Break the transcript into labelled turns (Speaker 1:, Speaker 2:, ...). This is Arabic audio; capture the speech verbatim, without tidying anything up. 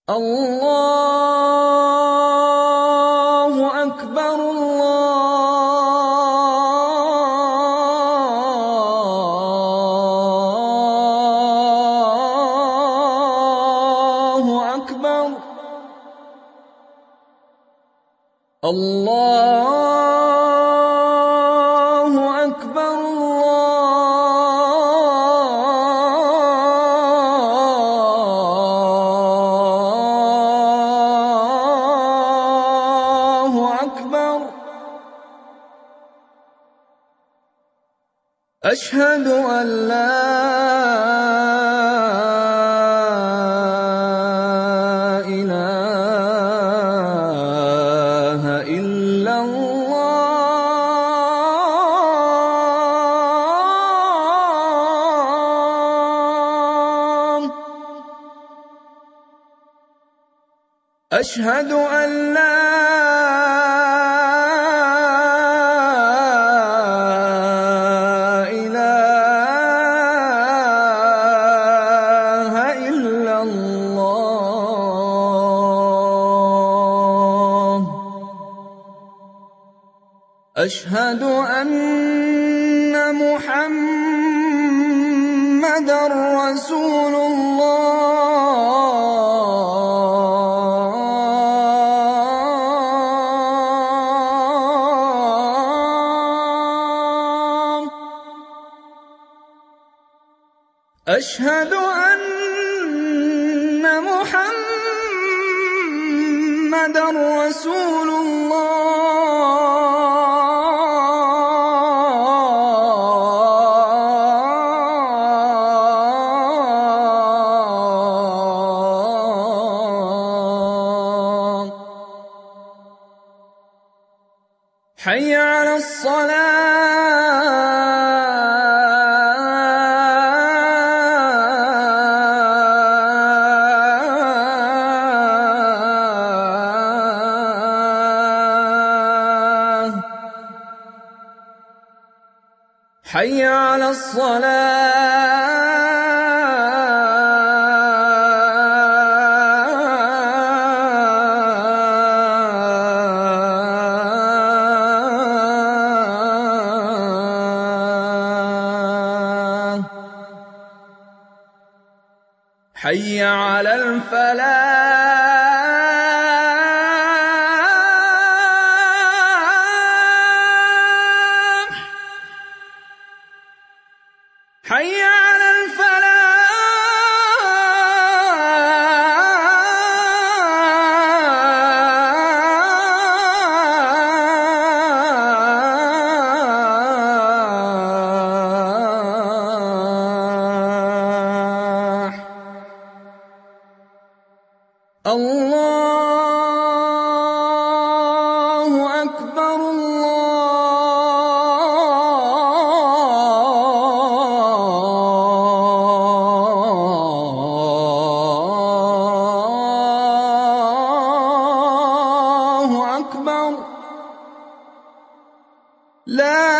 Speaker 1: الله أكبر الله أكبر الله أكبر الله أكبر. أشهد أن لا إله إلا الله. أشهد أن لا إله إلا الله. أشهد أن محمدًا رسول الله. أشهد أن محمدًا رسول الله. حي على الصلاة. حي على الصلاة. حي على الفلاح. حي على الفلاح. الله أكبر الله أكبر. لا